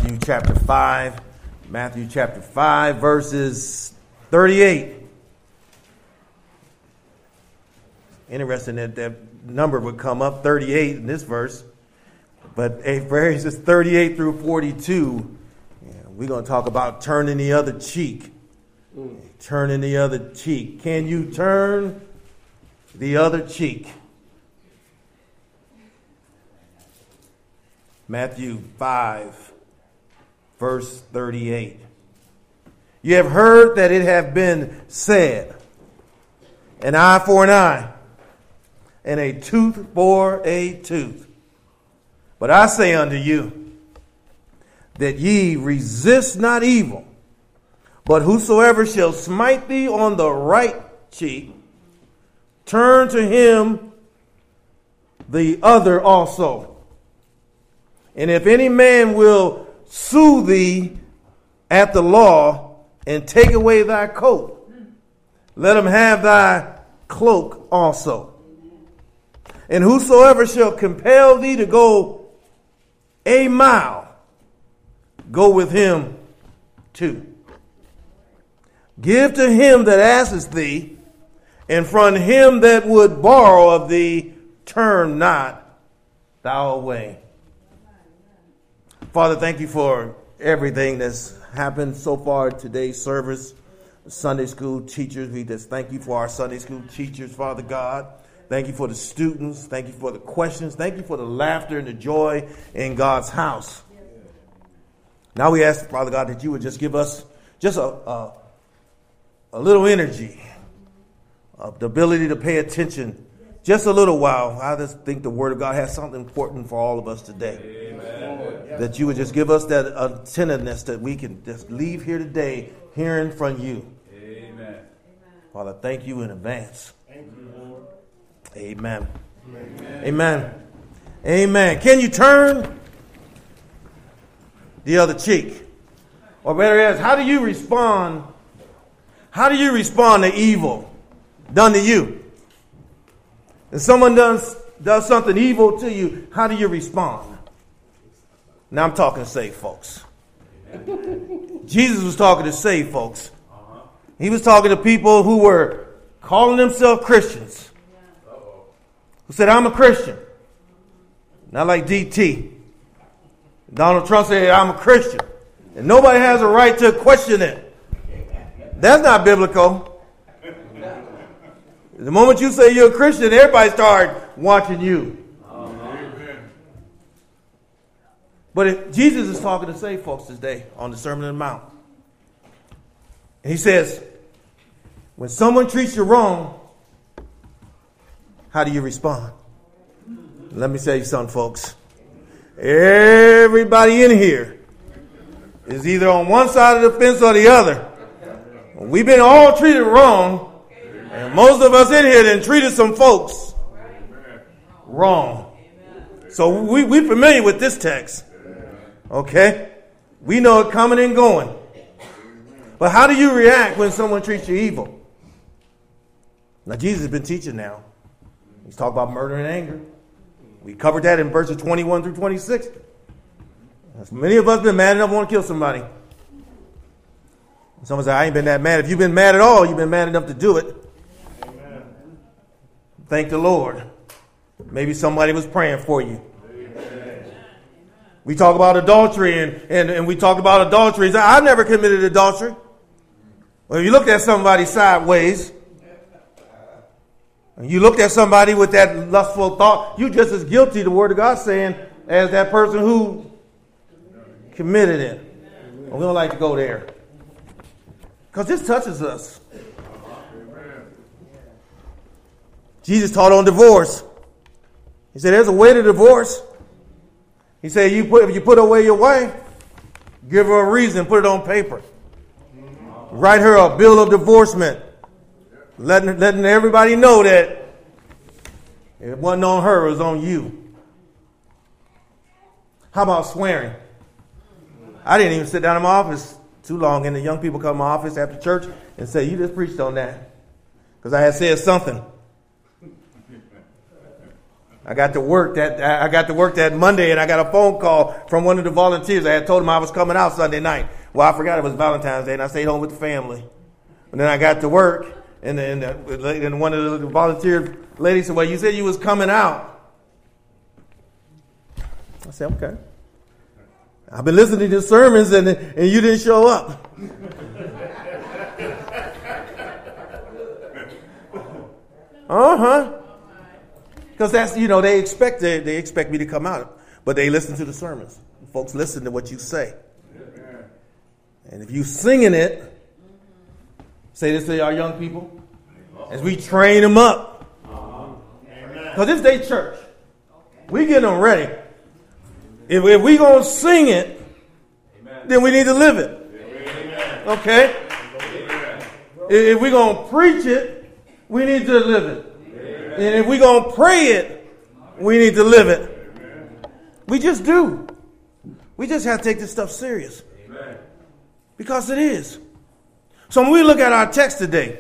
Matthew chapter 5. Matthew chapter 5, verses 38. Interesting that number would come up, 38 in this verse. But verses 38 through 42, we're going to talk about turning the other cheek. Turning the other cheek. Can you turn the other cheek? Matthew 5, verse 38. You have heard that it have been said, an eye for an eye, and a tooth for a tooth. But I say unto you, that ye resist not evil, but whosoever shall smite thee on the right cheek, turn to him the other also. And if any man will sue thee at the law and take away thy coat, let him have thy cloak also. And whosoever shall compel thee to go a mile, go with him 2. Give to him that asketh thee, and from him that would borrow of thee, turn not thou away. Father, thank you for everything that's happened so far in today's service. Sunday school teachers, we just thank you for our Sunday school teachers, Father God. Thank you for the students. Thank you for the questions. Thank you for the laughter and the joy in God's house. Now we ask, Father God, that you would just give us just a little energy, the ability to pay attention just a little while. I just think the Word of God has something important for all of us today. Amen. That you would just give us that attentiveness that we can just leave here today hearing from you. Amen. Father, thank you in advance. Thank you, Lord. Amen. Amen. Amen. Amen. Can you turn the other cheek? Or better yet, how do you respond? How do you respond to evil done to you? If someone does something evil to you, how do you respond? Now I'm talking to saved folks. Jesus was talking to saved folks. He was talking to people who were calling themselves Christians. Who said, I'm a Christian. Not like DT. Donald Trump said, I'm a Christian. And nobody has a right to question it. That's not biblical. The moment you say you're a Christian, everybody starts watching you. But Jesus is talking to saved folks today on the Sermon on the Mount. And he says, when someone treats you wrong, how do you respond? Let me tell you something, folks. Everybody in here is either on one side of the fence or the other. We've been all treated wrong. And most of us in here then treated some folks wrong. So we're familiar with this text. Okay? We know it coming and going. But how do you react when someone treats you evil? Now, Jesus has been teaching now. He's talking about murder and anger. We covered that in verses 21 through 26. Many of us have been mad enough to want to kill somebody. Someone said, I ain't been that mad. If you've been mad at all, you've been mad enough to do it. Amen. Thank the Lord. Maybe somebody was praying for you. Amen. We talk about adultery and we talk about adultery. I've never committed adultery. Well, if you looked at somebody sideways, and you looked at somebody with that lustful thought, you're just as guilty, the Word of God saying, as that person who committed it. Well, we don't like to go there. Because this touches us. Jesus taught on divorce. He said there's a way to divorce. He said if you put away your wife, give her a reason, put it on paper. Write her a bill of divorcement. Letting everybody know that it wasn't on her, it was on you. How about swearing? I didn't even sit down in my office too long, and the young people come to my office after church and say, you just preached on that. Because I had said something. I got to work that Monday, and I got a phone call from one of the volunteers. I had told him I was coming out Sunday night. Well, I forgot it was Valentine's Day, and I stayed home with the family. And then I got to work, and one of the volunteer ladies said, "Well, you said you was coming out." I said, "Okay. I've been listening to sermons, and you didn't show up." Because that's, they expect me to come out, but they listen to the sermons. Folks listen to what you say. And if you singing it, say this to our young people, as we train them up. Because this day church, we get them ready. If we going to sing it, then we need to live it. Okay? If we going to preach it, we need to live it. And if we're going to pray it, we need to live it. We just do. We just have to take this stuff serious. Because it is. So when we look at our text today,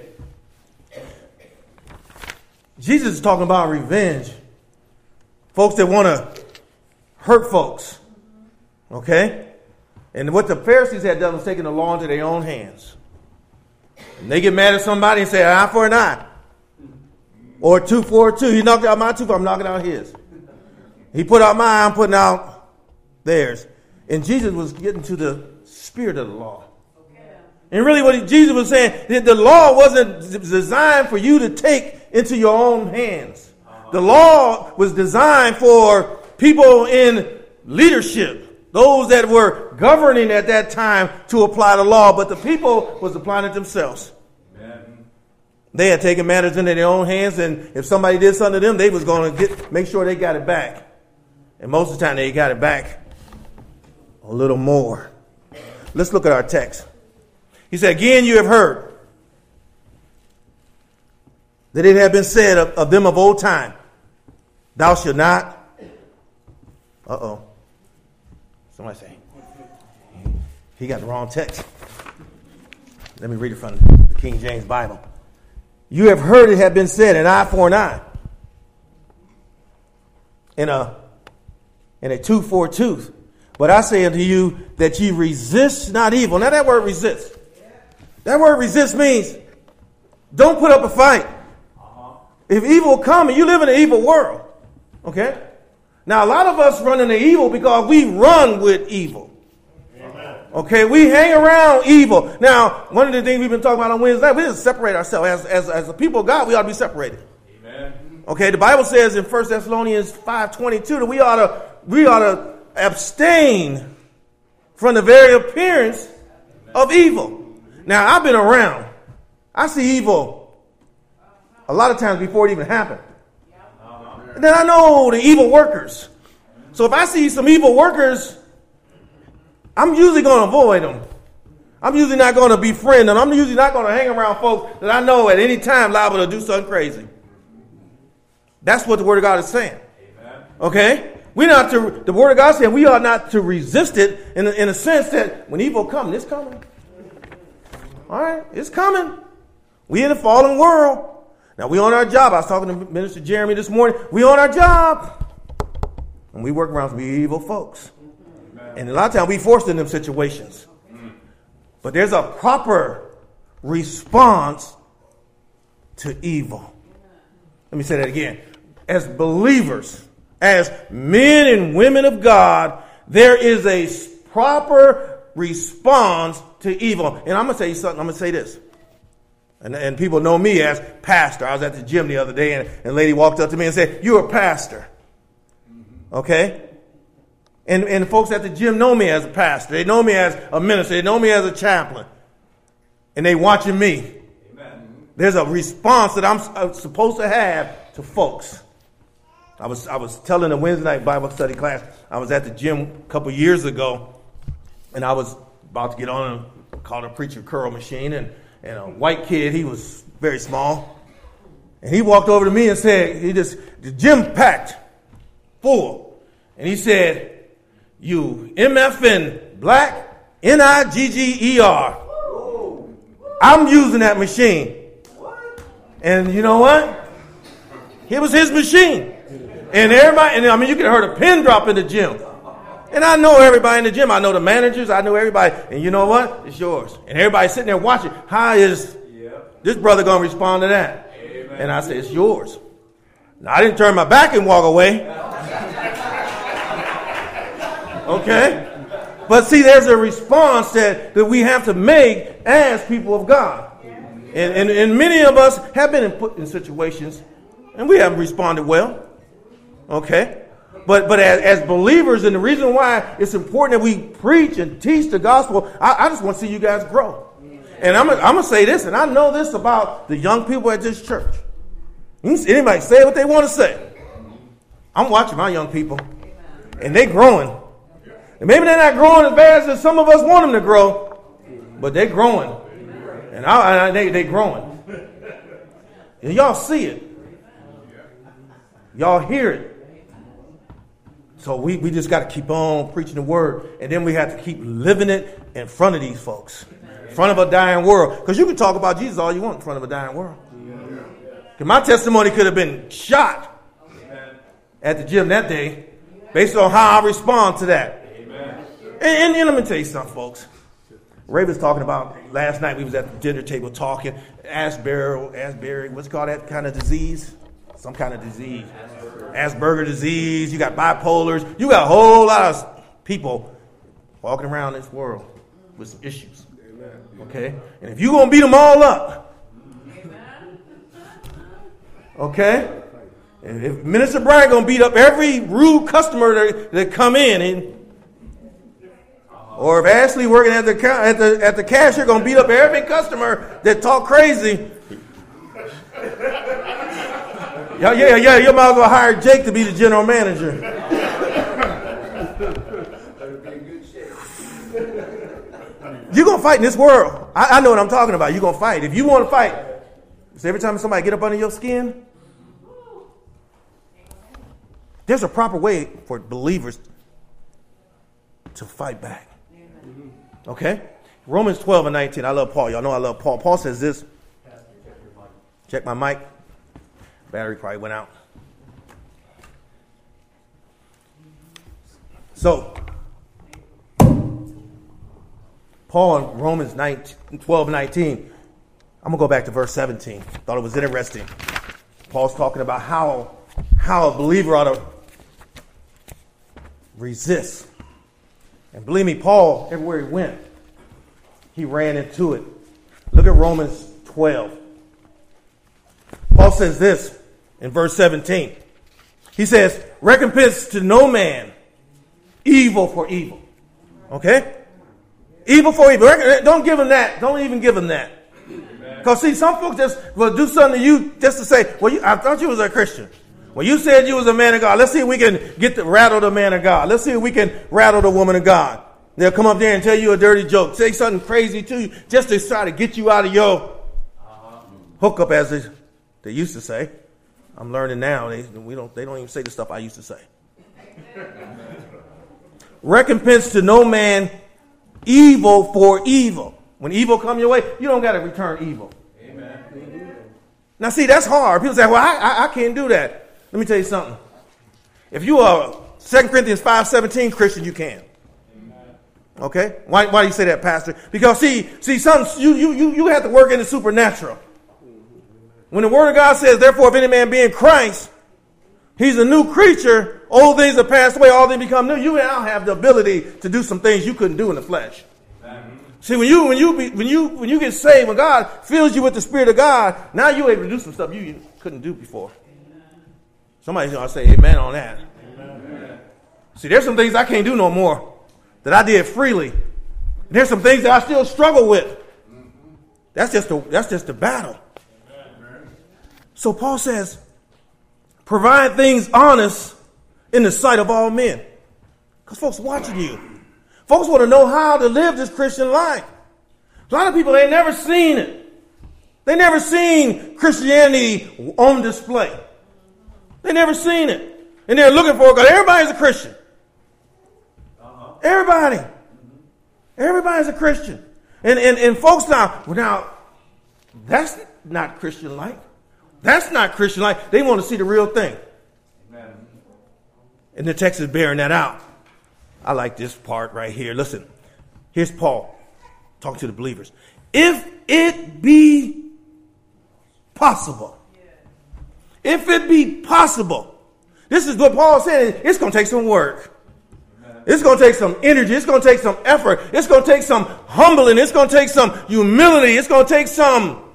Jesus is talking about revenge. Folks that want to hurt folks. Okay? And what the Pharisees had done was taking the law into their own hands. And they get mad at somebody and say, an eye for an eye. Or 2 for a 2. He knocked out my tooth, I'm knocking out his. He put out mine, I'm putting out theirs. And Jesus was getting to the spirit of the law. And really what Jesus was saying, that the law wasn't designed for you to take into your own hands. The law was designed for people in leadership, those that were governing at that time, to apply the law, but the people was applying it themselves. Amen. They had taken matters into their own hands, and if somebody did something to them, they was going to make sure they got it back. And most of the time they got it back a little more. Let's look at our text. He said, again, you have heard that it had been said of them of old time, thou shalt not. Somebody say, he got the wrong text. Let me read it from the King James Bible. You have heard it had been said, an eye for an eye, and a tooth for a tooth. But I say unto you that ye resist not evil. Now that word resist. That word resist means don't put up a fight. If evil come, and you live in an evil world. Okay? Now a lot of us run into evil because we run with evil. Okay, we hang around evil. Now, one of the things we've been talking about on Wednesday night, we just separate ourselves. As a people of God, we ought to be separated. Amen. Okay, the Bible says in 1 Thessalonians 5:22 that we ought to abstain from the very appearance of evil. Now, I've been around. I see evil a lot of times before it even happened. And then I know the evil workers. So if I see some evil workers, I'm usually going to avoid them. I'm usually not going to befriend them. I'm usually not going to hang around folks that I know at any time liable to do something crazy. That's what the Word of God is saying. Amen. Okay? The Word of God is saying we are not to resist it in a sense that when evil comes, it's coming. All right? It's coming. We in a fallen world. Now, we on our job. I was talking to Minister Jeremy this morning. We on our job. And we work around some evil folks. And a lot of times we forced in them situations. But there's a proper response to evil. Let me say that again. As believers, as men and women of God, there is a proper response to evil. And I'm going to tell you something. I'm going to say this. And people know me as pastor. I was at the gym the other day, and a lady walked up to me and said, "You're a pastor." Okay? And folks at the gym know me as a pastor. They know me as a minister. They know me as a chaplain. And they watching me. Amen. There's a response that I'm supposed to have to folks. I was telling a Wednesday night Bible study class. I was at the gym a couple years ago, and I was about to get on called a preacher curl machine, and a white kid, he was very small, and he walked over to me and said, the gym packed full, and he said, "You MFN black, Nigger. I'm using that machine." And you know what? It was his machine. And everybody, and I mean, you could have heard a pin drop in the gym. And I know everybody in the gym. I know the managers. I know everybody. And you know what? It's yours. And everybody's sitting there watching. How is this brother going to respond to that? Amen. And I said, it's yours. Now, I didn't turn my back and walk away. Okay? But see, there's a response that we have to make as people of God. And many of us have been put in situations and we haven't responded well. Okay? But as believers, and the reason why it's important that we preach and teach the gospel, I just want to see you guys grow. And I'm going to say this, and I know this about the young people at this church. Anybody say what they want to say. I'm watching my young people, and they're growing. And maybe they're not growing as fast as some of us want them to grow, but they're growing. And they're growing. And y'all see it. Y'all hear it. So we just got to keep on preaching the word. And then we have to keep living it in front of these folks. In front of a dying world. Because you can talk about Jesus all you want in front of a dying world. Because my testimony could have been shot at the gym that day based on how I respond to that. And let me tell you something, folks. Ray was talking about last night. We was at the dinner table talking. Asbury, what's it called, that kind of disease? Some kind of disease. Asperger disease. You got bipolars. You got a whole lot of people walking around this world with some issues. Okay? And if you're going to beat them all up, okay? And if Minister Brian going to beat up every rude customer that come in, or if Ashley working at the cashier going to beat up every customer that talk crazy, yeah, you might as well hire Jake to be the general manager. You're going to fight in this world. I know what I'm talking about. You're going to fight. If you want to fight, so every time somebody get up under your skin, there's a proper way for believers to fight back. Okay? Romans 12 and 19. I love Paul. Y'all know I love Paul. Paul says this. Check my mic. Battery probably went out. So, Paul in Romans 12 and 19. I'm going to go back to verse 17. Thought it was interesting. Paul's talking about how a believer ought to resist. And believe me, Paul, everywhere he went, he ran into it. Look at Romans 12. Paul says this in verse 17. He says, recompense to no man evil for evil. Okay? Evil for evil. Don't give him that. Don't even give him that. Because see, some folks just will do something to you just to say, well, I thought you was a Christian. Well, you said you was a man of God. Let's see if we can rattle the man of God. Let's see if we can rattle the woman of God. They'll come up there and tell you a dirty joke. Say something crazy to you just to try to get you out of your hookup, as they used to say. I'm learning now. They don't even say the stuff I used to say. Recompense to no man evil for evil. When evil come your way, you don't got to return evil. Amen. Now, see, that's hard. People say, well, I can't do that. Let me tell you something. If you are 2 Corinthians 5:17 Christian, you can. Okay? Why do you say that, Pastor? Because see, something you have to work in the supernatural. When the Word of God says, therefore, if any man be in Christ, he's a new creature. Old things have passed away, all things become new. You now have the ability to do some things you couldn't do in the flesh. See, when you get saved, when God fills you with the Spirit of God, now you're able to do some stuff you couldn't do before. Somebody's going to say amen on that. Amen. See, there's some things I can't do no more that I did freely. And there's some things that I still struggle with. That's just the battle. Amen. So Paul says, provide things honest in the sight of all men. Because folks watching you. Folks want to know how to live this Christian life. A lot of people, they never seen it. They never seen Christianity on display. They never seen it. And they're looking for it because everybody's a Christian. Everybody. Everybody's a Christian. And folks now, that's not Christian life. That's not Christian life. They want to see the real thing. Amen. And the text is bearing that out. I like this part right here. Listen, here's Paul talking to the believers. If it be possible, if it be possible, this is what Paul said. It's going to take some work. It's going to take some energy. It's going to take some effort. It's going to take some humbling. It's going to take some humility. It's going to take some.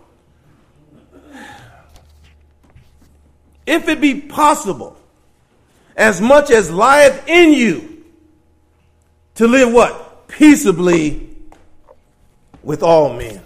If it be possible, as much as lieth in you, to live what? Peaceably with all men.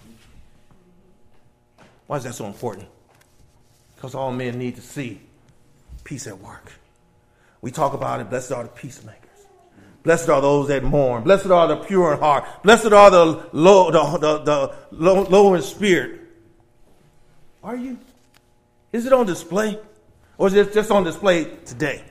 Why is that so important? Because all men need to see peace at work. We talk about it. Blessed are the peacemakers. Blessed are those that mourn. Blessed are the pure in heart. Blessed are the low in spirit. Are you? Is it on display? Or is it just on display today?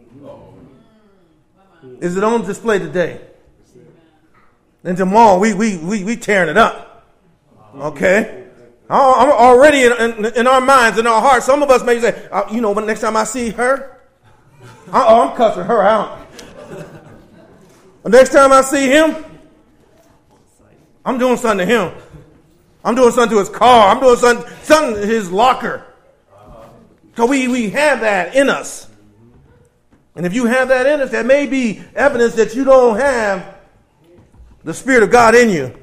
Is it on display today? And tomorrow we tearing it up. Okay? I'm already in our minds, in our hearts. Some of us may say, when next time I see her, I'm cussing her out. The next time I see him, I'm doing something to him. I'm doing something to his car. I'm doing something to his locker. So we have that in us. And if you have that in us, that may be evidence that you don't have the Spirit of God in you.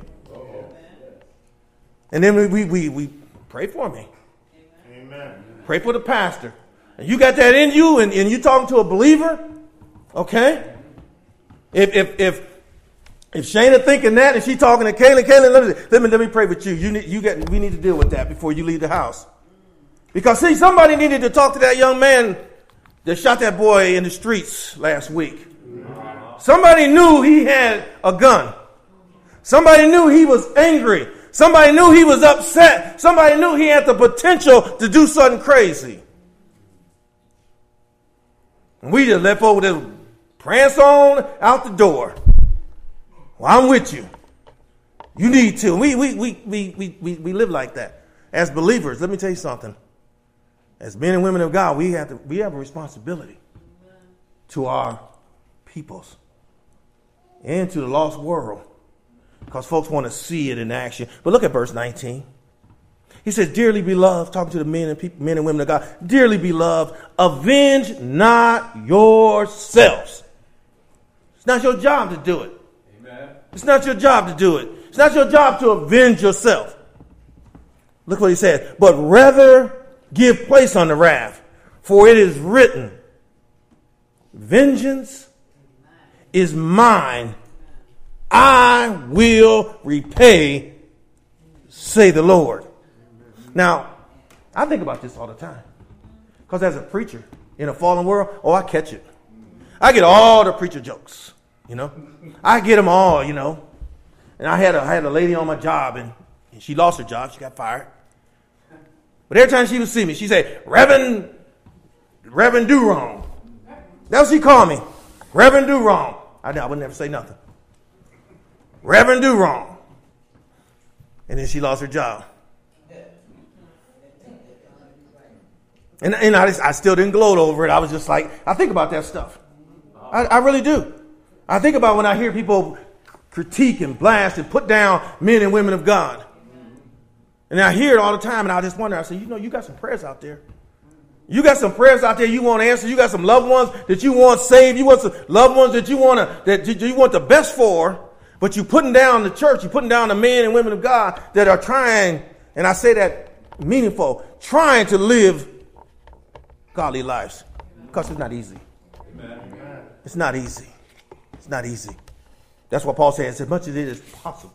And then we pray for me. Amen. Pray for the pastor. And you got that in you and you talking to a believer, okay? If Shana thinking that and she talking to Kaylin, let me pray with you. We need to deal with that before you leave the house. Because see, somebody needed to talk to that young man that shot that boy in the streets last week. Somebody knew he had a gun. Somebody knew he was angry. Somebody knew he was upset. Somebody knew he had the potential to do something crazy. And we just left over this prance on out the door. Well, I'm with you. You need to. We live like that. As believers, let me tell you something. As men and women of God, we have a responsibility to our peoples and to the lost world. Because folks want to see it in action. But look at verse 19. He says, dearly beloved, talking to the men and women of God, dearly beloved, avenge not yourselves. It's not your job to do it. Amen. It's not your job to do it. It's not your job to avenge yourself. Look what he said. But rather give place unto wrath, for it is written, vengeance is mine, I will repay, say the Lord. Now, I think about this all the time. Because as a preacher in a fallen world, I catch it. I get all the preacher jokes, I get them all, And I had a lady on my job, and she lost her job. She got fired. But every time she would see me, she'd say, Reverend Do Wrong. That's what she called me. Reverend Do Wrong. I would never say nothing. Reverend Do Wrong. And then she lost her job. And I still didn't gloat over it. I was just like, I think about that stuff. I really do. I think about when I hear people critique and blast and put down men and women of God. And I hear it all the time, and I just wonder, I say, you got some prayers out there. You got some prayers out there you want answered. You got some loved ones that you want saved. You want some loved ones that you want the best for, but you're putting down the church. You're putting down the men and women of God that are trying, and I say that meaningful, trying to live godly lives. Because it's not easy. Amen. It's not easy. It's not easy. That's what Paul says, as much as it is possible.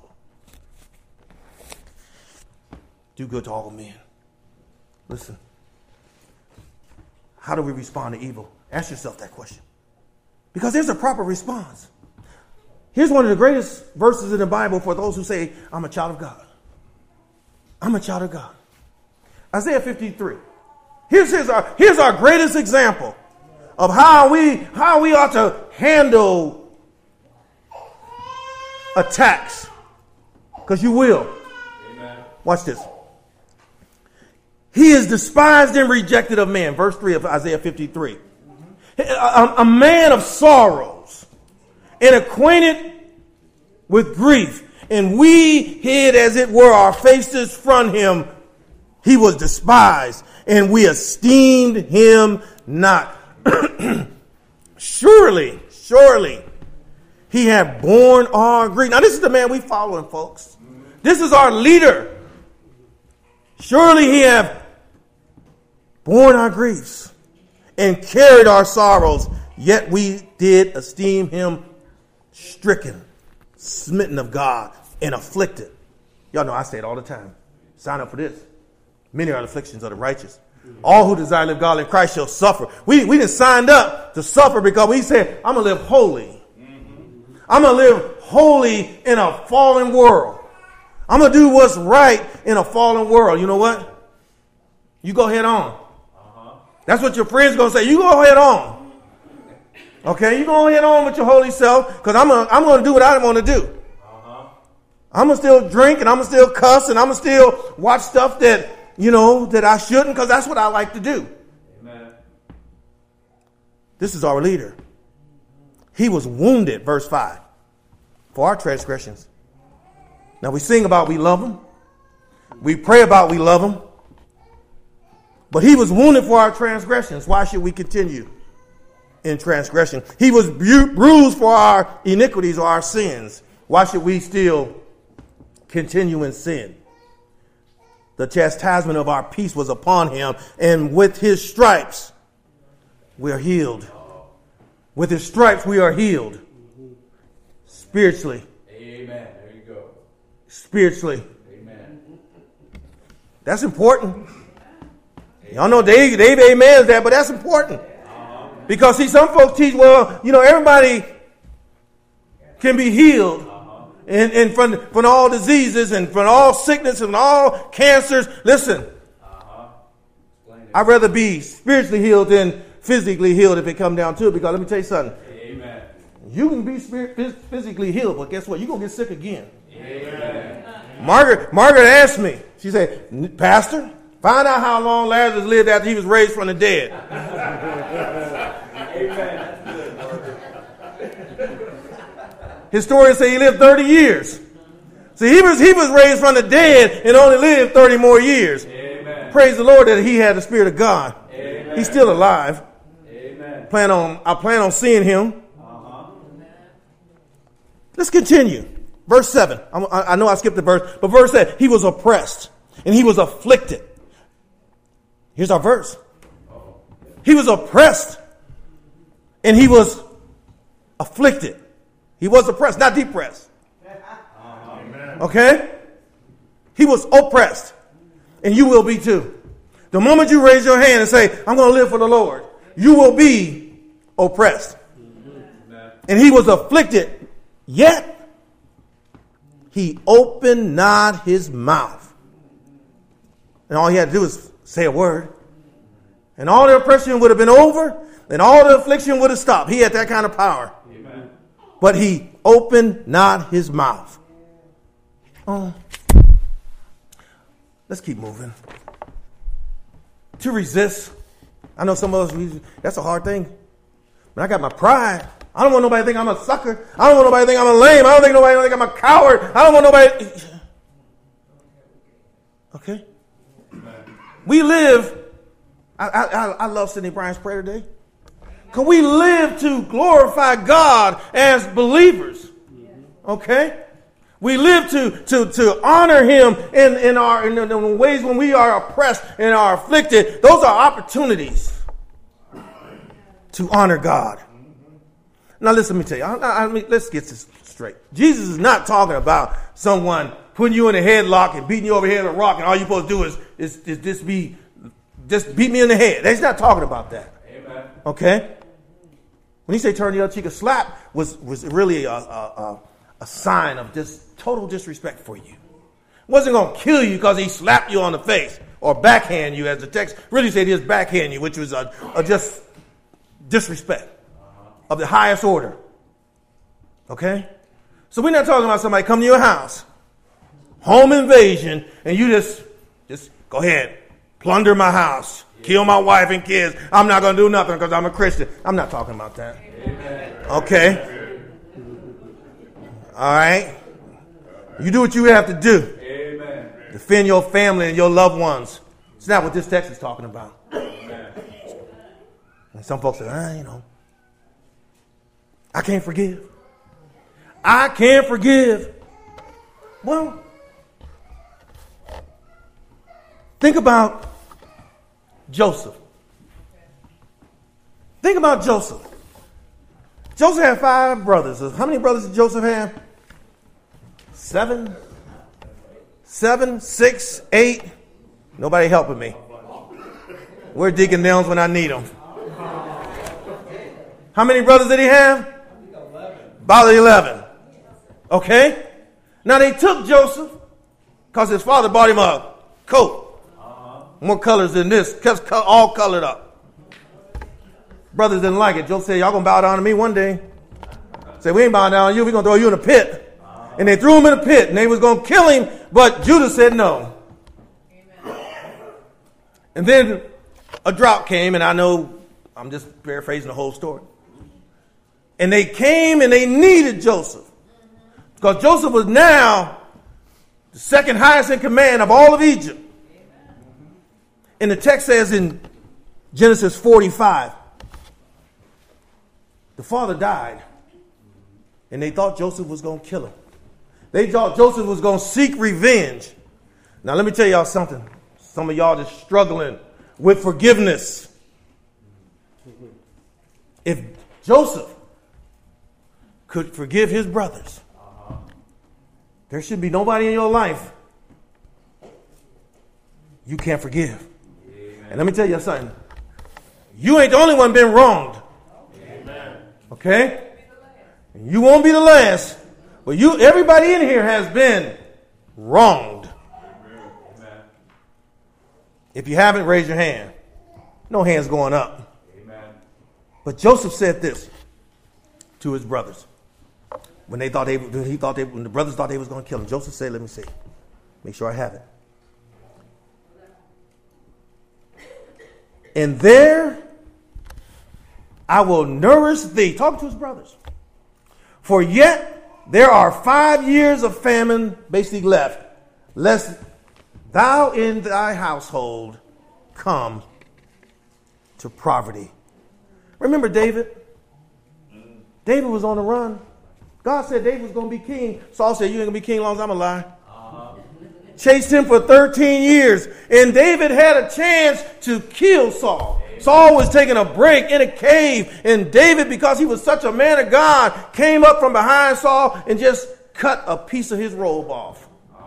Do good to all men. Listen. How do we respond to evil? Ask yourself that question. Because there's a proper response. Here's one of the greatest verses in the Bible for those who say, I'm a child of God. I'm a child of God. Isaiah 53. Here's our greatest example of how we ought to handle attacks. Because you will. Amen. Watch this. He is despised and rejected of men. Verse 3 of Isaiah 53. a man of sorrows and acquainted with grief. And we hid, as it were, our faces from him. He was despised, and we esteemed him not. Surely, he hath borne our grief. Now, this is the man we following, folks. This is our leader. Surely he hath borne our griefs and carried our sorrows, yet we did esteem him stricken, smitten of God, and afflicted. Y'all know I say it all the time. Sign up for this. Many are the afflictions of the righteous. All who desire to live godly in Christ shall suffer. We didn't signed up to suffer because we said, I'm going to live holy. I'm going to live holy in a fallen world. I'm going to do what's right in a fallen world. You know what? You go head on. That's what your friends going to say. You go head on. Okay? You go head on with your holy self because I'm going to do what I want to do. I'm going to still drink and I'm going to still cuss and I'm going to still watch stuff that, that I shouldn't because that's what I like to do. Amen. This is our leader. He was wounded, verse 5, for our transgressions. Now we sing about we love him. We pray about we love him. But he was wounded for our transgressions. Why should we continue in transgression? He was bruised for our iniquities or our sins. Why should we still continue in sin? The chastisement of our peace was upon him, and with his stripes we are healed. With his stripes we are healed. Spiritually. Amen. There you go. Spiritually. Amen. That's important. Y'all know Dave amens that, but that's important. Because see, some folks teach, everybody can be healed. And from all diseases and from all sickness and all cancers. Listen, I'd rather be spiritually healed than physically healed if it come down to it. Because let me tell you something. Amen. You can be physically healed, but guess what? You're going to get sick again. Amen. Margaret asked me. She said, Pastor, find out how long Lazarus lived after he was raised from the dead. Amen. Historians say he lived 30 years. See, he was raised from the dead and only lived 30 more years. Amen. Praise the Lord that he had the Spirit of God. Amen. He's still alive. Amen. I plan on seeing him. Let's continue. Verse 7. I know I skipped the verse, but verse 7. He was oppressed and he was afflicted. Here's our verse. He was oppressed and he was afflicted. He was oppressed, not depressed. Okay? He was oppressed. And you will be too. The moment you raise your hand and say, I'm going to live for the Lord, you will be oppressed. And he was afflicted, yet he opened not his mouth. And all he had to do was say a word. And all the oppression would have been over, and all the affliction would have stopped. He had that kind of power. But he opened not his mouth. Oh, let's keep moving. To resist. I know some of us, that's a hard thing. But I got my pride. I don't want nobody to think I'm a sucker. I don't want nobody to think I'm a lame. I don't think nobody to think I'm a coward. I don't want nobody. Okay? We live. I love Sidney Bryan's prayer today. Because we live to glorify God as believers. Okay? We live to honor him in the ways when we are oppressed and are afflicted. Those are opportunities to honor God. Now listen, let me tell you. Let's get this straight. Jesus is not talking about someone putting you in a headlock and beating you over the head with a rock and all you're supposed to do is just beat me in the head. He's not talking about that. Amen. Okay? When he say turn the other cheek, a slap was really a sign of just total disrespect for you. It wasn't going to kill you because he slapped you on the face or backhand you, as the text really said he just backhand you, which was a just disrespect of the highest order. Okay? So we're not talking about somebody coming to your house, home invasion, and you just go ahead, plunder my house. Kill my wife and kids. I'm not going to do nothing because I'm a Christian. I'm not talking about that. Amen. Okay. All right. You do what you have to do. Amen. Defend your family and your loved ones. It's not what this text is talking about. Amen. And some folks say, I can't forgive. I can't forgive. Well, think about Joseph. Think about Joseph. Joseph had 5 brothers. How many brothers did Joseph have? 7? 7, 6, 8. Nobody helping me. Where's Deacon Nels when I need him? How many brothers did he have? 11. About 11. Okay? Now they took Joseph because his father bought him a coat. More colors than this. Kept all colored up. Brothers didn't like it. Joseph said, y'all going to bow down to me one day. Said, we ain't bowing down to you. We're going to throw you in a pit. And they threw him in a pit. And they was going to kill him. But Judah said no. And then a drought came. And I know I'm just paraphrasing the whole story. And they came and they needed Joseph. Because Joseph was now the second highest in command of all of Egypt. And the text says in Genesis 45, the father died. And they thought Joseph was going to kill him. They thought Joseph was going to seek revenge. Now let me tell y'all something. Some of y'all just struggling with forgiveness. If Joseph could forgive his brothers, there should be nobody in your life you can't forgive. Amen. And let me tell you something. You ain't the only one been wronged. Amen. Okay? You won't be the last. But everybody in here has been wronged. Amen. If you haven't, raise your hand. No hands going up. Amen. But Joseph said this to his brothers. When the brothers thought they was going to kill him, Joseph said, let me see. Make sure I have it. And there I will nourish thee. Talking to his brothers. For yet there are 5 years of famine basically left, lest thou in thy household come to poverty. Remember David? David was on the run. God said David was going to be king. Saul said, you ain't going to be king as long as I'm alive. Chased him for 13 years. And David had a chance to kill Saul. Saul was taking a break in a cave. And David, because he was such a man of God, came up from behind Saul and just cut a piece of his robe off.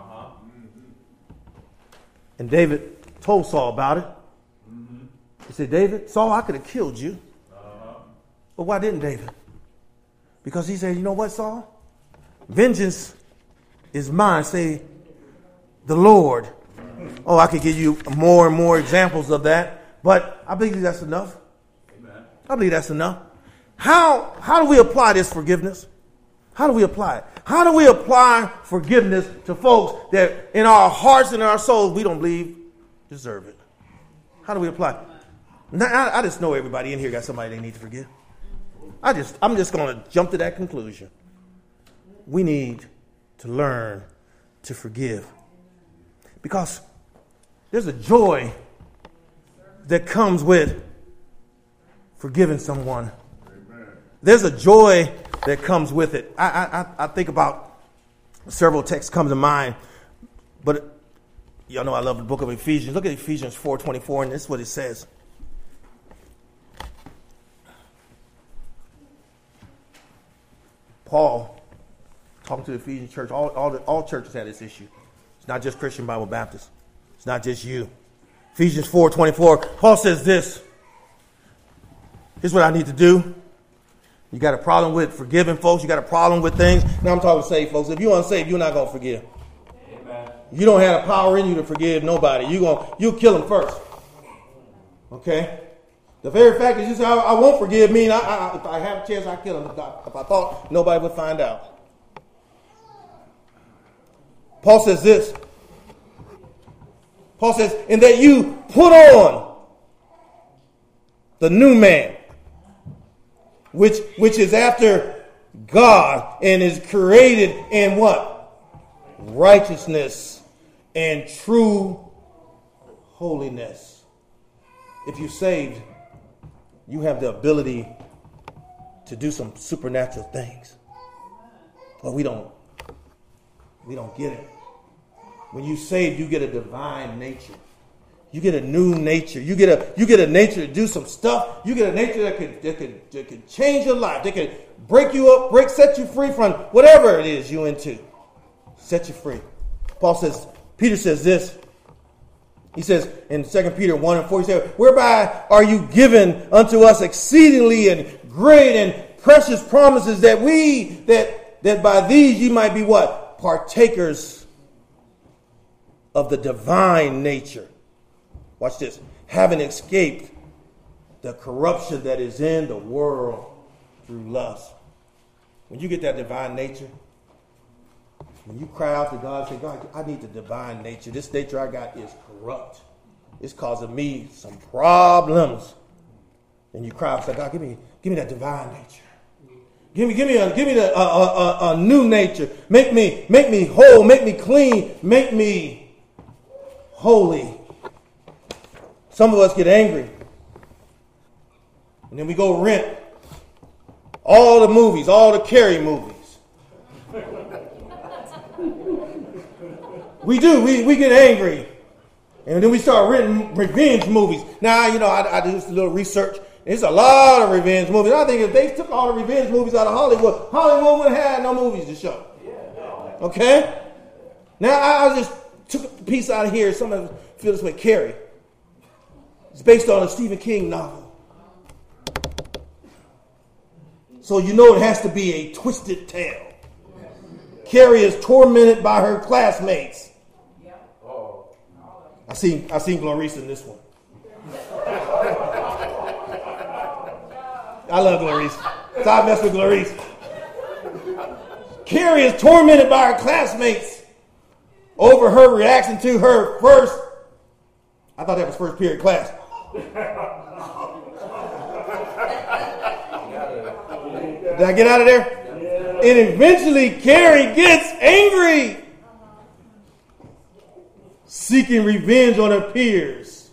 And David told Saul about it. He said, David, Saul, I could have killed you. But why didn't David? Because he said, you know what, Saul? Vengeance is mine, say the Lord. Oh, I could give you more and more examples of that, but I believe that's enough. Amen. I believe that's enough. How do we apply this forgiveness? How do we apply it? How do we apply forgiveness to folks that in our hearts and in our souls we don't believe deserve it? How do we apply it? Now, I just know everybody in here got somebody they need to forgive. I'm just going to jump to that conclusion. We need to learn to forgive. Because there's a joy that comes with forgiving someone. Amen. There's a joy that comes with it. I think about several texts come to mind. But y'all know I love the book of Ephesians. Look at Ephesians 4:24, and this is what it says. Paul, talking to the Ephesian church, all churches had this issue. It's not just Christian Bible Baptist. It's not just you. Ephesians 4:24, Paul says this. Here's what I need to do. You got a problem with forgiving folks. You got a problem with things. Now I'm talking to saved folks. If you're unsaved, you're not going to forgive. Amen. You don't have the power in you to forgive nobody. You'll kill them first. Okay? The very fact that you say, I won't forgive me, and if I have a chance, I kill him. If I thought nobody would find out. Paul says this. Paul says, and that you put on the new man, which is after God and is created in what? Righteousness and true holiness. If you're saved, you have the ability to do some supernatural things. But we don't get it. When you saved, you get a divine nature. You get a new nature. You get a nature to do some stuff. You get a nature that could change your life. That could break you up, set you free from whatever it is you're into. Set you free. Peter says this. He says in 2 Peter 1 and 4, he said, whereby are you given unto us exceedingly and great and precious promises that by these ye might be what? Partakers of the divine nature. Watch this. Having escaped the corruption that is in the world through lust. When you get that divine nature, when you cry out to God and say, God, I need the divine nature. This nature I got is corrupt. It's causing me some problems. And you cry out and say, God, give me that divine nature. Give me a new nature. Make me whole. Make me clean. Make me holy. Some of us get angry. And then we go rent all the movies, all the Carrie movies. We do. We get angry. And then we start renting revenge movies. Now, I do just a little research. There's a lot of revenge movies. I think if they took all the revenge movies out of Hollywood wouldn't have no movies to show. Okay? Now, I just took a piece out of here. Some of you feel this way. Carrie. It's based on a Stephen King novel. So you know it has to be a twisted tale. Carrie is tormented by her classmates. I seen Clarice in this one. I love Clarice. So I mess with Clarice. Carrie is tormented by her classmates over her reaction to her first. I thought that was first period class. Did I get out of there? And eventually Carrie gets angry, seeking revenge on her peers.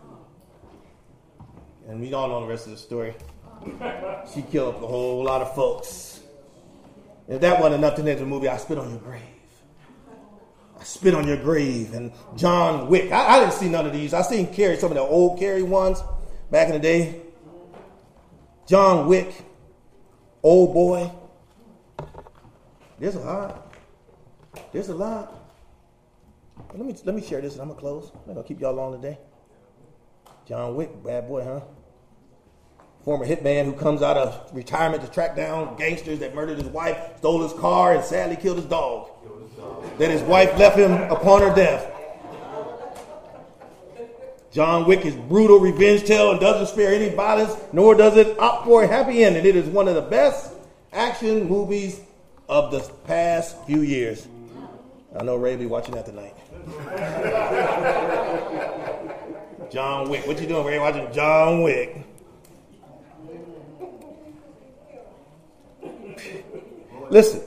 And we all know the rest of the story. She killed up a whole lot of folks. And if that wasn't enough to end the movie, I spit on your grave. I spit on your grave. And John Wick. I didn't see none of these. I seen Carrie, some of the old Carrie ones back in the day. John Wick. Old boy. There's a lot. There's a lot. Let me share this and I'm going to close. I'm not going to keep y'all long today. John Wick, bad boy, huh? Former hitman who comes out of retirement to track down gangsters that murdered his wife, stole his car, and sadly killed his dog. Then his wife left him upon her death. John Wick is brutal revenge tale and doesn't spare any violence, nor does it opt for a happy ending. It is one of the best action movies of the past few years. I know Ray will be watching that tonight. John Wick. What you doing, Ray? Watching John Wick. Listen.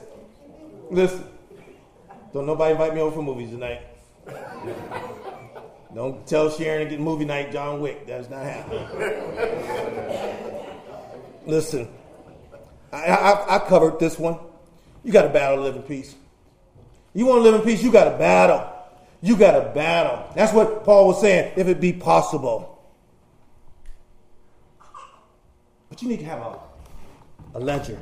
Don't nobody invite me over for movies tonight. Don't tell Sharon to get movie night John Wick. That's not happening. Listen. I covered this one. You got to battle to live in peace. You want to live in peace, you got to battle. You got to battle. That's what Paul was saying, if it be possible. But you need to have a ledger.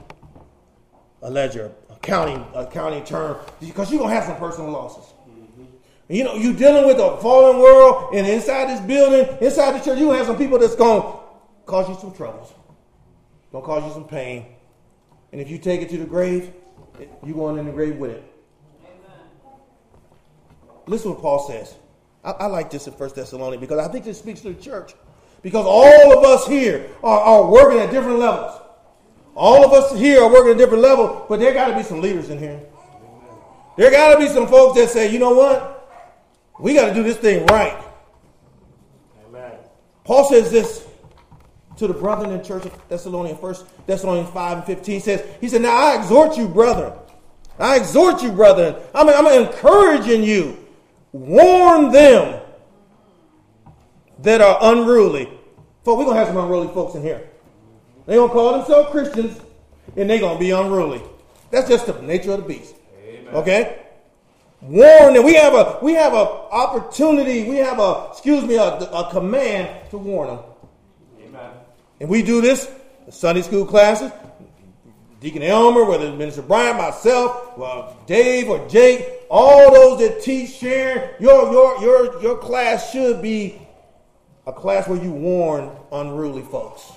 Accounting term, because you're going to have some personal losses. Mm-hmm. You're dealing with a fallen world, and inside this building, inside the church, you have some people that's going to cause you some troubles. Going to cause you some pain. And if you take it to the grave, you're going in the grave with it. Amen. Listen to what Paul says. I like this in 1 Thessalonians because I think this speaks to the church. Because all of us here are working at different levels. All of us here are working at different levels, but there got to be some leaders in here. There got to be some folks that say, you know what? We got to do this thing right. Amen. Paul says this to the brethren in the church of Thessalonians, 1 Thessalonians 5 and 15 says, he said, now I exhort you, brethren. I exhort you, brethren. I'm encouraging you. Warn them that are unruly. Folks, we're going to have some unruly folks in here. They're going to call themselves Christians, and they're going to be unruly. That's just the nature of the beast. Amen. Okay? Warn them. We have a opportunity. We have a command to warn them. Amen. And we do this in Sunday school classes. Deacon Elmer, whether it's Minister Brian, myself, Dave or Jake, all those that teach, Sharon, your class should be a class where you warn unruly folks.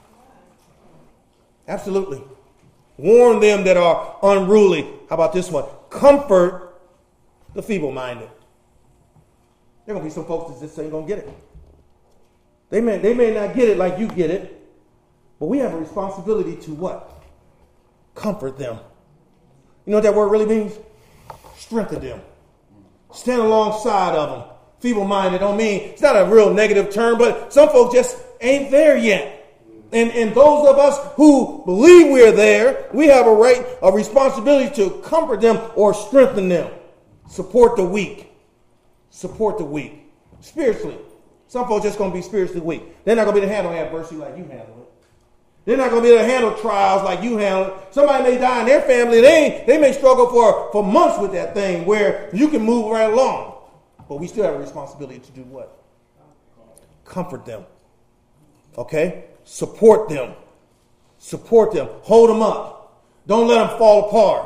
Absolutely. Warn them that are unruly. How about this one? Comfort the feeble-minded. There are going to be some folks that just ain't going to get it. They may not get it like you get it, but we have a responsibility to what? Comfort them. You know what that word really means? Strengthen them. Stand alongside of them. Feeble-minded don't mean, it's not a real negative term, but some folks just ain't there yet. And those of us who believe we're there, we have a responsibility to comfort them or strengthen them. Support the weak. Support the weak. Spiritually. Some folks just going to be spiritually weak. They're not going to be able to handle adversity like you handle it. They're not going to be able to handle trials like you handle it. Somebody may die in their family. They may struggle for months with that thing where you can move right along. But we still have a responsibility to do what? Comfort them. Okay? Support them. Support them. Hold them up. Don't let them fall apart.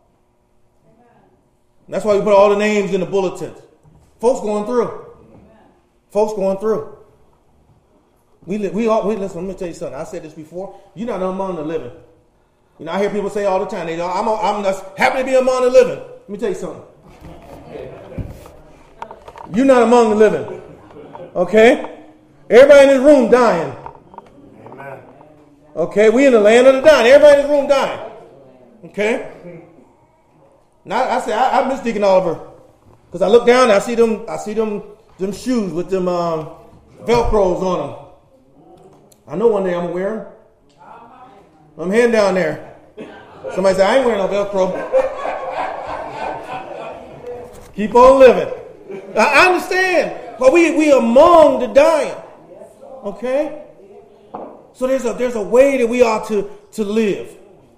That's why we put all the names in the bulletins. Folks going through. Folks going through. Listen, let me tell you something. I said this before. You're not among the living. You know, I hear people say all the time, I'm just happy to be among the living. Let me tell you something. You're not among the living. Okay? Everybody in this room dying. Amen. Okay, we in the land of the dying. Everybody in this room dying. Okay? Now I say I miss Deacon Oliver. Because I look down and I see them shoes with them Velcros on them. I know one day I'm going to wear them. I'm heading down there. Somebody said, I ain't wearing no Velcro. Keep on living. I understand. But we among the dying. Okay? So there's a way that we ought to live.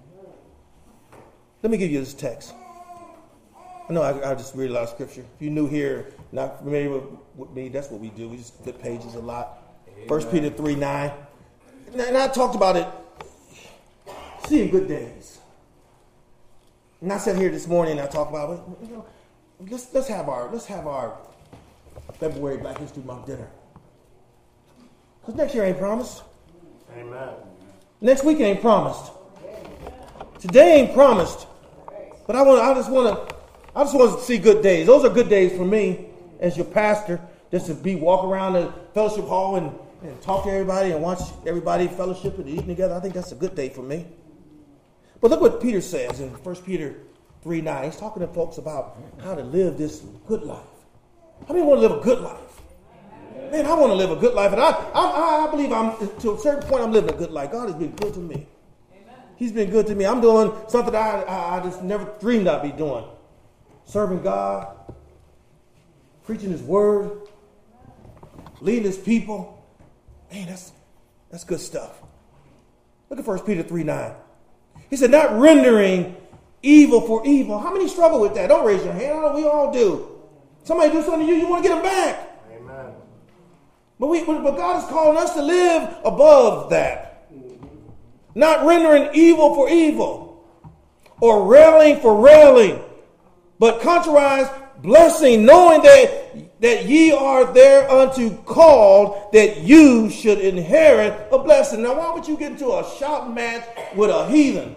Let me give you this text. I know I just read a lot of scripture. If you're new here, not familiar with me, that's what we do. We just flip pages a lot. 1 Peter 3:9. And I talked about it, seeing good days. And I sat here this morning and I talked about it. Let's have our February Black History Month dinner. Because next year ain't promised. Amen. Next week ain't promised. Today ain't promised. But I just want to see good days. Those are good days for me as your pastor, just to walk around the fellowship hall and talk to everybody and watch everybody fellowship and eating together. I think that's a good day for me. But look what Peter says in 1 Peter 3:9. He's talking to folks about how to live this good life. How many want to live a good life? Man, I want to live a good life. And I believe to a certain point I'm living a good life. God has been good to me. He's been good to me. I'm doing something that I just never dreamed I'd be doing. Serving God, preaching His word, leading His people. Man, that's good stuff. Look at 1 Peter 3:9. He said, not rendering evil for evil. How many struggle with that? Don't raise your hand. We all do. Somebody do something to you, you want to get them back. Amen. But God is calling us to live above that. Not rendering evil for evil or railing for railing, but contrariwise blessing, knowing that ye are thereunto called, that you should inherit a blessing. Now, why would you get into a shouting match with a heathen?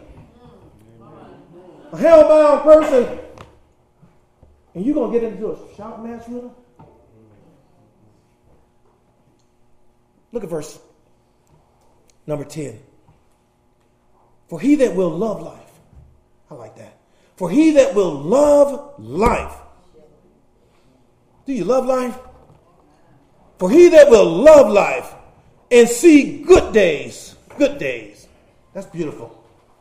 A hell-bound person, and you're going to get into a shouting match with him? Look at verse number 10. For he that will love life. I like that. For he that will love life. Do you love life? For he that will love life and see good days. Good days. That's beautiful.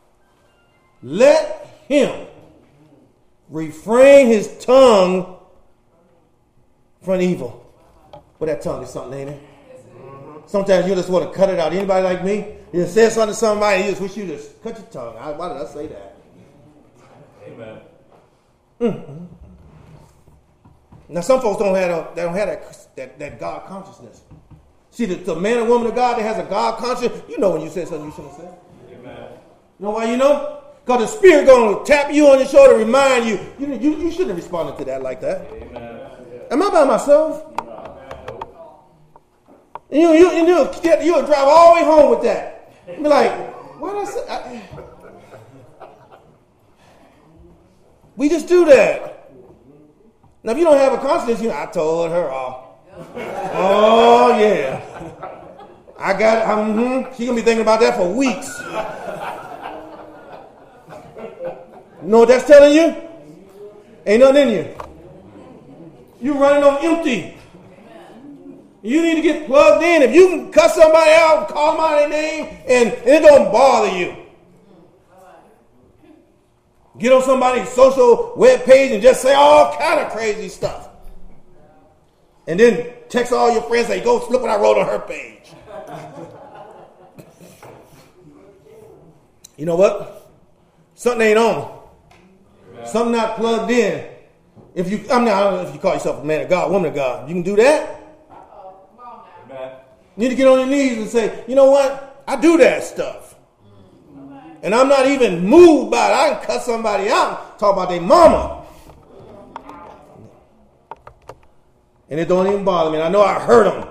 Let him refrain his tongue from evil. Well, that tongue is something, ain't it? Sometimes you just want to cut it out. Anybody like me? You just said something to somebody, you just wish you just cut your tongue. Why did I say that? Amen. Mm-hmm. Now, some folks don't have that God consciousness. See, the man or woman of God that has a God consciousness, you know when you said something you shouldn't have said. Amen. You know why you know? Because the Spirit going to tap you on your shoulder, remind you, you shouldn't have responded to that like that. Amen. Am I by myself? And you'll drive all the way home with that. Be like, what did I say? We just do that. Now, if you don't have a conscience, I told her off. Oh, yeah. I got She's going to be thinking about that for weeks. You know what that's telling you? Ain't nothing in you. You're running on empty. You need to get plugged in. If you can cut somebody out, call them out their name, and it don't bother you. Get on somebody's social web page and just say all kind of crazy stuff. And then text all your friends, say, go look what I wrote on her page. You know what? Something ain't on. Something not plugged in. I don't know if you call yourself a man of God, woman of God. You can do that. You need to get on your knees and say, you know what? I do that stuff. And I'm not even moved by it. I can cut somebody out, talk about their mama. And it don't even bother me. And I know I hurt them.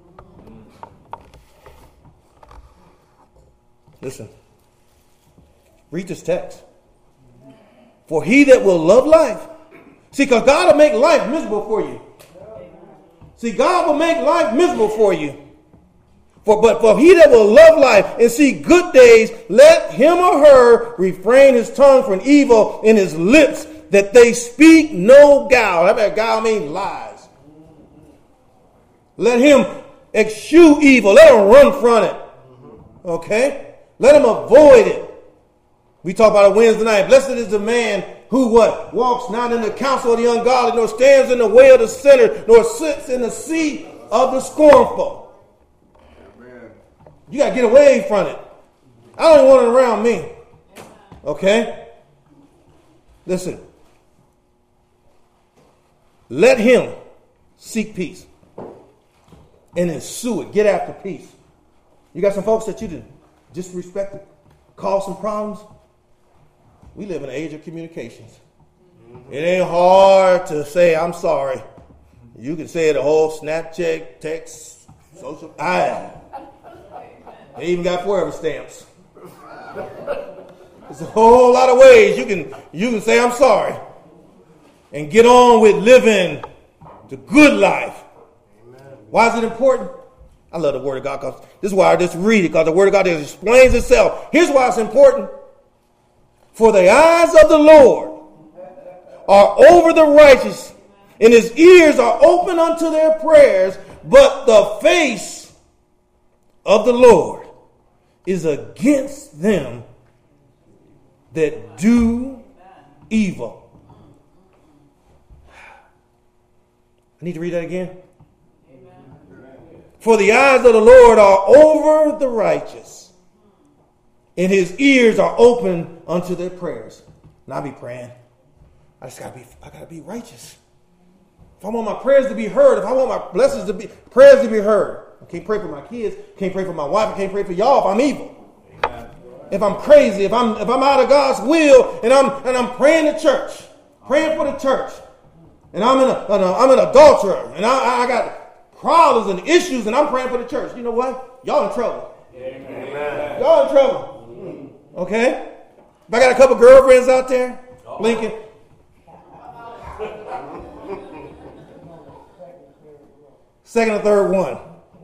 Listen. Read this text. For he that will love life. See, because God will make life miserable for you. See, God will make life miserable for you. But for he that will love life and see good days, let him or her refrain his tongue from evil and his lips, that they speak no guile. That guile means lies. Let him eschew evil. Let him run from it. Okay? Let him avoid it. We talk about it Wednesday night. Blessed is the man who what? Walks not in the counsel of the ungodly, nor stands in the way of the sinner, nor sits in the seat of the scornful. You got to get away from it. I don't even want it around me. Okay? Listen. Let him seek peace and ensue it. Get after peace. You got some folks that you disrespected, cause some problems. We live in an age of communications. It ain't hard to say, I'm sorry. You can say the whole Snapchat, text, social. They even got forever stamps. There's a whole lot of ways you can say I'm sorry and get on with living the good life. Amen. Why is it important? I love the Word of God because this is why I just read it, because the Word of God explains itself. Here's why it's important. For the eyes of the Lord are over the righteous, and his ears are open unto their prayers, but the face of the Lord is against them that do evil. I need to read that again. For the eyes of the Lord are over the righteous, and his ears are open unto their prayers. And I be praying. I gotta be righteous. If I want my prayers to be heard, if I want my prayers to be heard, I can't pray for my kids, can't pray for my wife, I can't pray for y'all if I'm evil. Amen. If I'm crazy, if I'm out of God's will, and I'm praying the church, praying for the church, and I'm an adulterer, and I got problems and issues, and I'm praying for the church. You know what? Y'all in trouble. Amen. Y'all in trouble. Okay? If I got a couple girlfriends out there, blinking. Second or third one.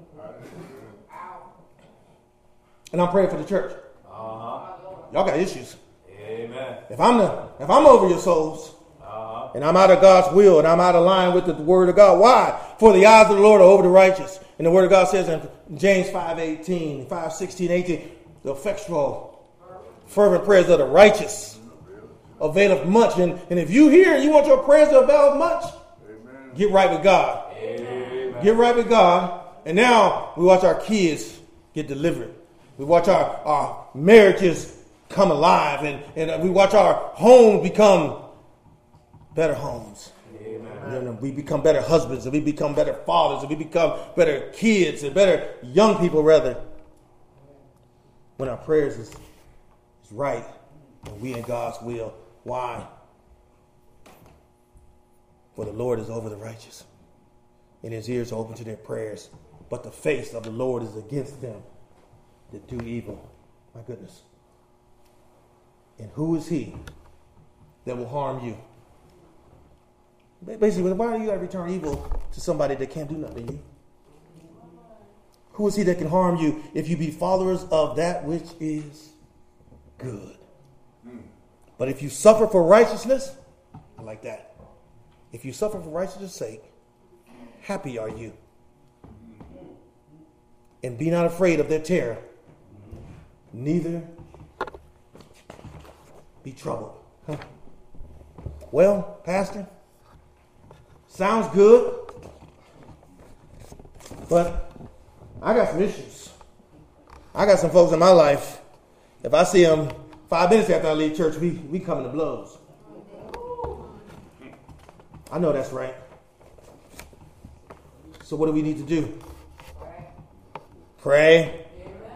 And I'm praying for the church. Y'all got issues. Amen. If I'm over your souls, And I'm out of God's will, and I'm out of line with the word of God. Why? For the eyes of the Lord are over the righteous. And the word of God says in James 5:18, 5:16, 18, the effectual, fervent prayers of the righteous availeth much. And if you hear and you want your prayers to avail much, amen, get right with God. Amen. Get right with God. And now we watch our kids get delivered. We watch our marriages come alive. And we watch our homes become better homes. Amen. We become better husbands, and we become better fathers, and we become better kids, and better young people, rather, when our prayers is right and we in God's will. Why? For the Lord is over the righteous, and his ears are open to their prayers. But the face of the Lord is against them that do evil. My goodness. And who is he that will harm you? Basically, why do you got to return evil to somebody that can't do nothing to you? Who is he that can harm you if you be followers of that which is good? But if you suffer for righteousness, I like that. If you suffer for righteousness' sake, happy are you. And be not afraid of their terror, neither be troubled. Well, Pastor, sounds good, but I got some issues. I got some folks in my life, if I see them 5 minutes after I leave church, we coming to blows. I know that's right. So what do we need to do? Pray.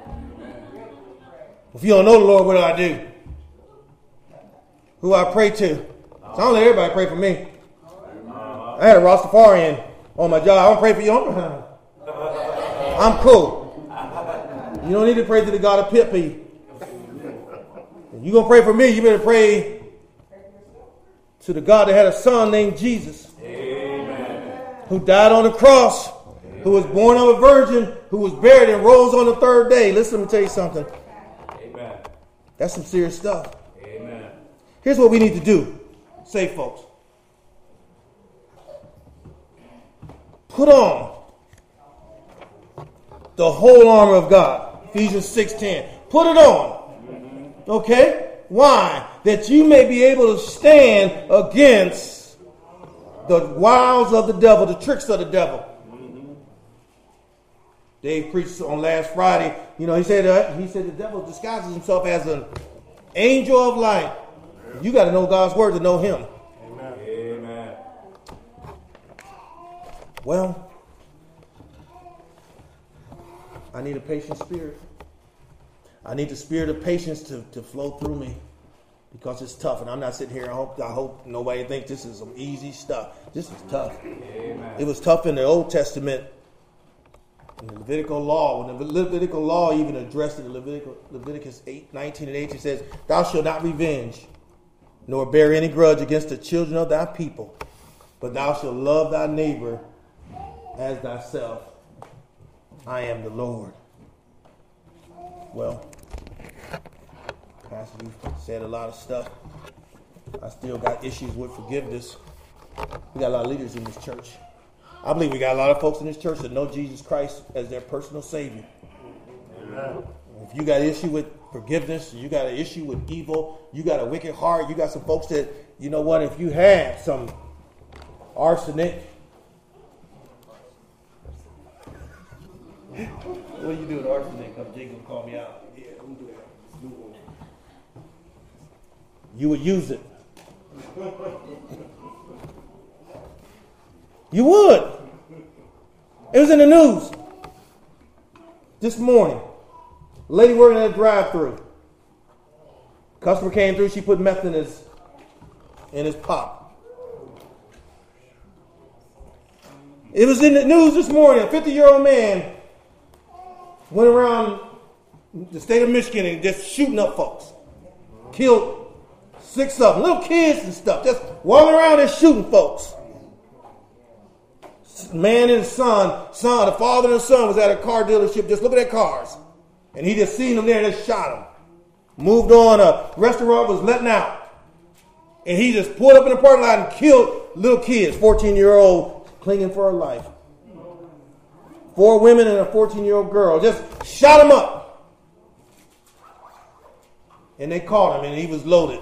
If you don't know the Lord, what do I do? Who I pray to? So I don't let everybody pray for me. I had a Rastafarian on my job. I don't pray for you. I'm cool. You don't need to pray to the God of Pippi. If you're going to pray for me, you better pray to the God that had a son named Jesus. Amen. Who died on the cross, who was born of a virgin, who was buried and rose on the third day. Listen, let me tell you something. Amen. That's some serious stuff. Amen. Here's what we need to do. Say, folks. Put on the whole armor of God. Ephesians 6:10. Put it on. Okay? Why? That you may be able to stand against the wiles of the devil, the tricks of the devil. Dave preached on last Friday. You know, he said the devil disguises himself as an angel of light. You got to know God's word to know him. Amen. Well, I need a patient spirit. I need the spirit of patience to flow through me, because it's tough. And I'm not sitting here. I hope nobody thinks this is some easy stuff. This is tough. Amen. It was tough in the Old Testament, in the Levitical law. When the Levitical law even addressed it in Leviticus 8:19 and 18 says, "Thou shalt not revenge, nor bear any grudge against the children of thy people, but thou shalt love thy neighbor as thyself. I am the Lord." Well, Pastor, you've said a lot of stuff. I still got issues with forgiveness. We got a lot of leaders in this church. I believe we got a lot of folks in this church that know Jesus Christ as their personal Savior. Amen. If you got an issue with forgiveness, you got an issue with evil, you got a wicked heart, you got some folks that, you know what, if you had some arsenic, what do you do with arsenic? Come Jacob call me out. Yeah, I'm doing that. You would use it. You would. It was in the news this morning. Lady working at a drive-thru. Customer came through. She put meth in his pop. It was in the news this morning. A 50-year-old man went around the state of Michigan and just shooting up folks. Killed 6 of them, little kids and stuff, just walking around and shooting folks. Man and his son, the father and the son was at a car dealership just looking at cars. And he just seen them there and just shot them. Moved on, a restaurant was letting out. And he just pulled up in the parking lot and killed little kids, 14-year-old, clinging for her life. 4 women and a 14-year-old girl. Just shot him up. And they caught him, and he was loaded.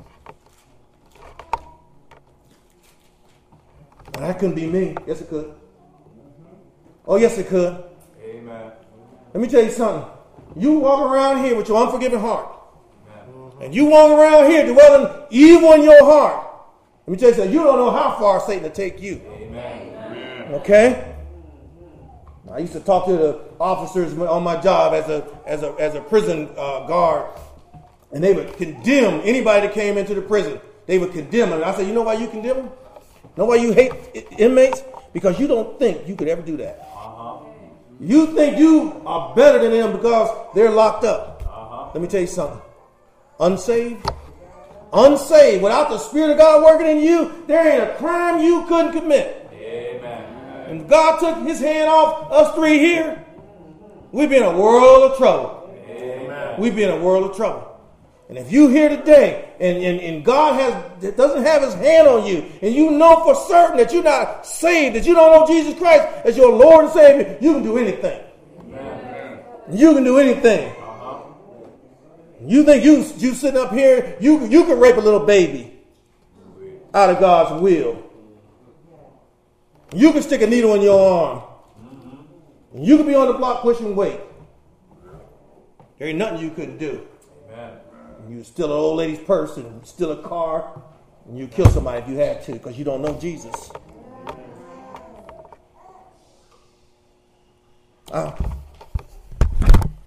And that couldn't be me. Yes, it could. Oh, yes, it could. Amen. Let me tell you something. You walk around here with your unforgiving heart. And you walk around here dwelling evil in your heart. Let me tell you something. You don't know how far Satan will take you. Amen. Okay? I used to talk to the officers on my job as a prison guard, and they would condemn anybody that came into the prison. They would condemn them. And I said, you know why you condemn them? You know why you hate inmates? Because you don't think you could ever do that. You think you are better than them because they're locked up. Let me tell you something. Unsaved, without the Spirit of God working in you, there ain't a crime you couldn't commit. Amen. And God took his hand off us 3 here, we'd be in a world of trouble. Amen. We'd be in a world of trouble. And if you here today and God doesn't have his hand on you, and you know for certain that you're not saved, that you don't know Jesus Christ as your Lord and Savior, you can do anything. Amen. You can do anything. You think you sitting up here, you could rape a little baby out of God's will. You can stick a needle in your arm. You could be on the block pushing weight. There ain't nothing you couldn't do. Amen. You steal an old lady's purse and steal a car, and you kill somebody if you had to because you don't know Jesus.